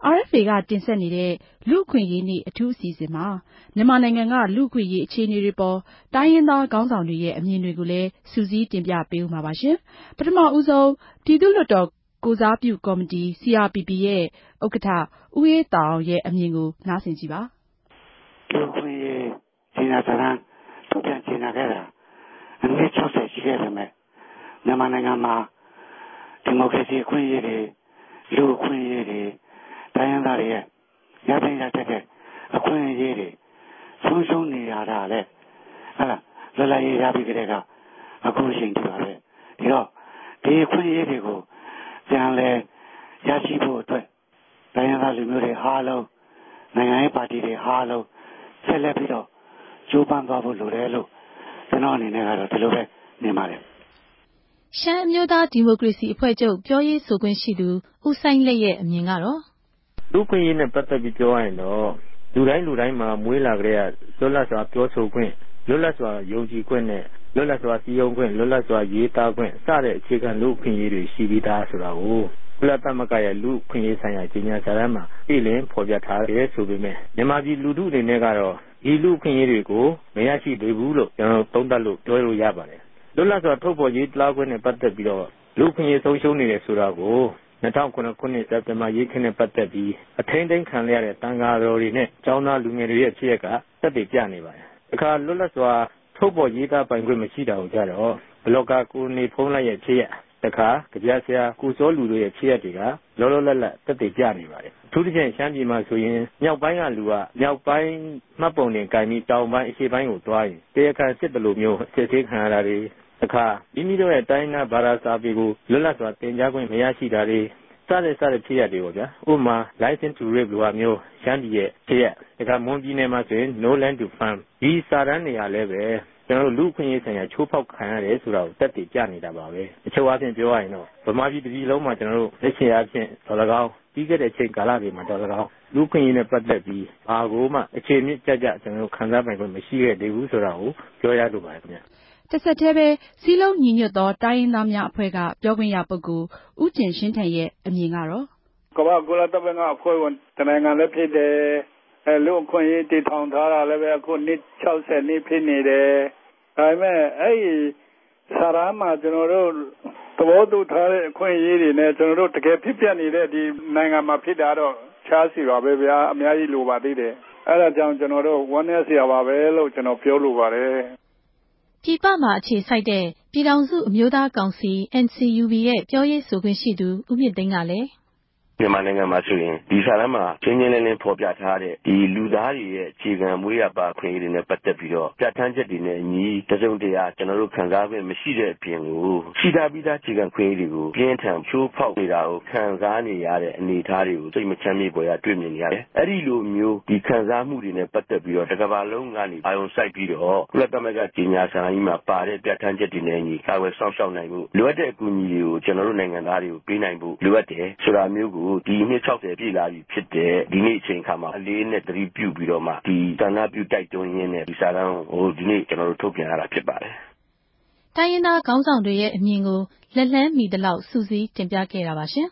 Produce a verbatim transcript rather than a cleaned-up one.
R F A ကတင်ဆက်နေတဲ့လူ့အခွင့်အရေးနေ့အထူးအစီအစဉ်မှာမြန်မာနိုင်ငံကလူ့အခွင့်အရေးအခြေအနေတွေပေါ်တိုင်းရင်းသားခေါင်းဆောင်တွေရဲ့အမြင်တွေကိုလည်းစုစည်းတင်ပြပေးဦးမှာပါရှင်။ပထမဦးဆုံးပြည်သူ့လွှတ်တော်ကိုယ်စားပြုကော်မတီ C R P P ရဲ့ဥက္ကဋ္ဌဦးအေးသာအောင်ရဲ့အမြင်ကိုနားဆင်ကြည့်ပါ။လူ့အခွင့်အရေးကြေညာစာတမ်းထုတ်ပြန်ကြေညာခဲ့တာအနည်း၆၀ရှိခဲ့ပေမဲ့မြန်မာနိုင်ငံမှာဒီမိုကရေစီအခွင့်အရေးတွေလူ့အခွင့်အရေးတွေတိုင်းရင်းသားတွေရဲ့ရတဲ့ရတဲ့အခွင့်အရေးတွေဆုံးရှုံးနေရတာလေအဲ့ဒါလွတ်လပ်ရေးရပြီးကြတဲ့ကအခုချိန်ထိပါပဲဒီတော့ဒီအခွင့်အရေးတွေကိုပြန်လဲရရှိဖို့အတွက်တိုင်းရင်းသားလူမျိုးတွေအားလုံးနိုင်ငံရေးပါတီတွေအားလုံးဆက်လက်ပြီးတော့ကြိုးပမ်းသွားဖို့လိုတယ်လို့ကျွန်တော်အနေနဲ့ကတော့ဒီလိုပဲမြင်ပါတယ်ရှမ်းအမျိုးသားဒီမိုကရေစီအဖွဲ့ချုပ်ပြောရေးဆိုခွင့်ရှိသူဦးစိုင်းလက်ရဲ့အမြင်ကတော့လူ့ခွင့်ရေးနဲ့ပတ်သက်ပြီးပြောရရင်တော့လူတိုင်းလူတိုင်းမှာမွေးလာကြတဲ့လွတ်လပ်စွာပြောဆိုခွင့်လွတ်လပ်စွာယုံကြည်ခွင့်နဲ့လွတ်လပ်စွာစည်းရုံးခွင့်လွတ်လပ်စွာရေးသားခွင့်စတဲ့အခြေခံလူ့ခွင့်ရေးတွေရှိပြီးသားဆိုတာကိုကုလသမဂ္ဂရဲ့လူ့ခွင့်ရေးဆိုင်ရာကြေညာစာတမ်းမှာပြည်လင်းဖော်ပြထားတယ်ဆိုပေမဲ့မြန်မာပြည်လူထုအနေနဲ့ကတော့ဒီလူ့ခွင့်ရေးတွေကိုမရရှိသေးဘူးလို့ကျွန်တော်သုံးသပ်လို့ပြောလို့ရပါတယ်လွတ်လပ်စွာထုတ်ဖော်ရေးသားခွင့်နဲ့ပတ်သက်ပြီးတော့လူ့ခွင့်ရေးဆုံးရှုံးနေတယ်ဆိုတာကို၂၀၀၇ခုနှစ်စက်တင်ဘာရေးခင်းနဲ့ပတ်သက်ပြီးအထိန်းသိမ်းခံရတဲ့တန်ဃာတော်တွေနဲ့ကျောင်းသားလူငယ်တွေရဲ့ဖြစ်ရက်ကသက်သေပြနေပါတယ်။အခါလွတ်လပ်စွာထုတ်ဖော်ရေးသားပိုင်ခွင့်မရှိတာကိုကြတော့ဘလော့ကာကိုနေဖုံးလိုက်ရဲ့ဖြစ်ရက်တခါကြပြဆရာကိုစောလူတို့ရဲ့ဖြစ်ရက်တွေကလောလောလတ်လတ်သက်သေပြနေပါတယ်။အထူးသဖြင့်ရှမ်းပြည်မှာဆိုရင်မြောက်ပိုင်းကလူကမြောက်ပိုင်းမှတ်ပုံတင်ကိုင်ပြီးတောင်ပိုင်းအရှေ့ပိုင်းကိုသွားရင်တရားခံစစ်တလို့မျိုးစစ်ဆေးခံရတာတွေအခါမိမိတို့ရဲ့တိုင်းနာဘာသာစာပေကိုလွတ်လပ်စွာသင်ကြားခွင့်မရရှိတာတွေစတဲ့စတဲ့ဖြစ်ရပ်တွေပေါ့ဗျာဥပမာ license to rape လိုဟာမျိုးရှမ်းပြည်ရဲ့ဖြစ်ရပ်ဒါကမွန်ပြည်နယ်မှာဆိုရင် no land to farm ဒီစာတမ်းတွေဟာလည်းပဲကျွန်တော်တို့လူ့အခွင့်အရေးဆိုင်ရာချိုးဖောက်ခံရတယ်ဆိုတာကိုတက်တည်ပြနေတာပါပဲအချုပ်အချင်းပြောရရင်တော့ဗမာပြည်ပြည်လုံးမှာကျွန်တော်တို့လက်ရှိအချင်းတော်၎င်းပြီးခဲ့တဲ့ချိန်ကာလတွေမှာတော်၎င်းလူ့အခွင့်အရေးနဲ့ပတ်သက်ပြီးဘာကိုမှအခြေမြင့်ကြကြကျွန်တော်တို့ခံစားပိုင်ခွင့်မရှိခဲ့သေးဘူးဆိုတာကိုပြောရလိုပါတယ်ခင်ဗျတစ်ဆက်တည်းပဲစည်းလုံးညီညွတ်သောတိုင်းရင်းသားများအဖွဲ့ကပြောခွင့်ရပုဂ္ဂိုလ်ဦးကျင်ရှင်းထန်ရဲ့အမြင်ကတော့ကမ္ဘာကုလသမဂ္ဂအဖွဲ့ဝင်တနိုင်ငံလည်းဖြစ်တယ်အဲလူ့အခွင့်အရေးတည်ထောင်ထားတာလည်းပဲအခုနှစ်၆၀နှစ်ဖြစ်နေတယ်ဒါပေမဲ့အဲ့ဒီစာရမ်းမှာကျွန်တော်တို့သဘောတူထားတဲ့အခွင့်အရေးတွေနဲ့ကျွန်တော်တို့တကယ်ဖြစ်ပျက်နေတဲ့ဒီနိုင်ငံမှာဖြစ်တာတော့ခြားစီပါပဲဗျာအများကြီးလိုပါသေးတယ်အဲ့ဒါကြောင့်ကျွန်တော်တို့ဝမ်းနည်းစရာပါပဲလို့ကျွန်တော်ပြောလိုပါတယ်ပြည်ပမှာအခြေစိုက်တဲ့ပြည်ထောင်စုအမျိုးသားကောင်စီ N C U B ရဲ့ပြောရေးဆိုခွင့်ရှိသူဦးမြင့်သိန်းကလည်းမြန်မာနိုင်ငံမှာဆိုရင်ဒီစာတမ်းမှာချင်းချင်းလင်းလင်းဖော်ပြထားတဲ့ဒီလူသားတွေရဲ့အခြေခံမွေးရပါခွင့်ရတွေနဲ့ပတ်သက်ပြီးတော့ပြဋ္ဌာန်းချက်တွေနဲ့အညီတစုံတရာကျွန်တော်တို့ခံစားခွင့်မရှိတဲ့အပြင်ကိုရှိတာပြီးသားအခြေခံခွင့်ရတွေကိုပြင်းထန်ချိုးဖောက်နေတာကိုခံစားနေရတဲ့အနေအထားတွေကိုစိတ်မချမ်းမြေ့ပေါ်ရတွေ့မြင်နေရတယ်။အဲ့ဒီလိုမျိုးဒီခံစားမှုတွေနဲ့ပတ်သက်ပြီးတော့တစ်ကမ္ဘာလုံးကနေအာရုံစိုက်ပြီးတော့ကုလသမဂ္ဂကြီးညာစာတမ်းကြီးမှာပါတဲ့ပြဋ္ဌာန်းချက်တွေနဲ့အညီကာဝယ်စောင့်ရှောက်နိုင်မှုလိုအပ်တဲ့အကူအညီတွေကိုကျွန်တော်တို့နိုင်ငံသားတွေကိုပေးနိုင်ဖို့လိုအပ်တယ်ဆိုတာမျိုးကိုဒီနှစ်၆၀ပြည့်လာပြီဖြစ်တဲ့ဒီနေ့အချိန်ခါမှာအလေးနဲ့သတိပြုပြီးတော့မှဒီသန္တာပြုတိုက်တွန်းရင်းနဲ့ဒီစာတမ်းကိုဒီနေ့ကျွန်တော်တို့ထုတ်ပြန်ရတာဖြစ်ပါတယ်။တိုင်းရင်းသားခေါင်းဆောင်တွေရဲ့အမြင်ကိုလက်လှမ်းမီသလောက်စူးစီးတင်ပြခဲ့တာပါရှင်